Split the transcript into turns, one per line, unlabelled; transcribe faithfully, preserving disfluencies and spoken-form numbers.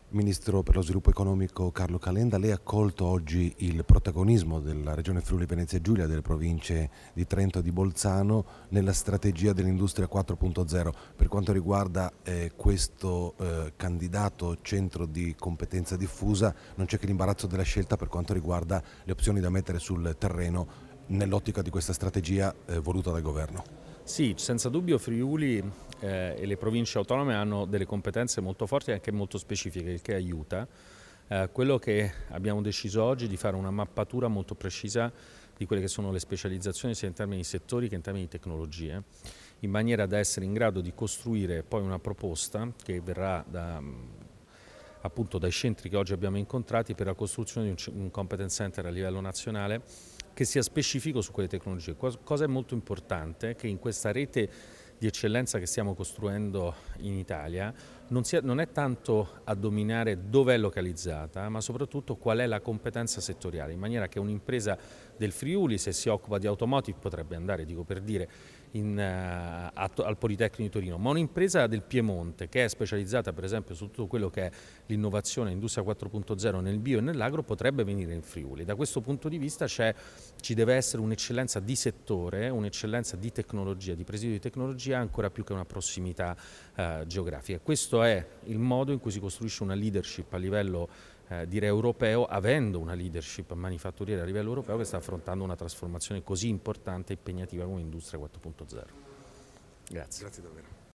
Ministro per lo sviluppo economico Carlo Calenda, lei ha accolto oggi il protagonismo della Regione Friuli Venezia Giulia e delle province di Trento e di Bolzano nella strategia dell'industria quattro punto zero. Per quanto riguarda eh, questo eh, candidato centro di competenza diffusa, non c'è che l'imbarazzo della scelta per quanto riguarda le opzioni da mettere sul terreno nell'ottica di questa strategia eh, voluta dal governo.
Sì, senza dubbio Friuli eh, e le province autonome hanno delle competenze molto forti e anche molto specifiche, il che aiuta. Eh, quello che abbiamo deciso oggi è di fare una mappatura molto precisa di quelle che sono le specializzazioni sia in termini di settori che in termini di tecnologie, in maniera da essere in grado di costruire poi una proposta che verrà da, appunto dai centri che oggi abbiamo incontrati per la costruzione di un competence center a livello nazionale che sia specifico su quelle tecnologie. Cosa è molto importante è che in questa rete di eccellenza che stiamo costruendo in Italia non, sia, non è tanto a dominare dove è localizzata, ma soprattutto qual è la competenza settoriale, in maniera che un'impresa del Friuli, se si occupa di automotive, potrebbe andare, dico per dire, in, uh, al Politecnico di Torino, ma un'impresa del Piemonte che è specializzata per esempio su tutto quello che è l'innovazione, l'industria quattro punto zero nel bio e nell'agro potrebbe venire in Friuli. Da questo punto di vista ci deve essere un'eccellenza di settore, un'eccellenza di tecnologia, di presidio di tecnologia ancora più che una prossimità uh, geografica. Questo è il modo in cui si costruisce una leadership a livello eh, direi europeo, avendo una leadership manifatturiera a livello europeo che sta affrontando una trasformazione così importante e impegnativa come Industria quattro punto zero. Grazie.
Grazie davvero.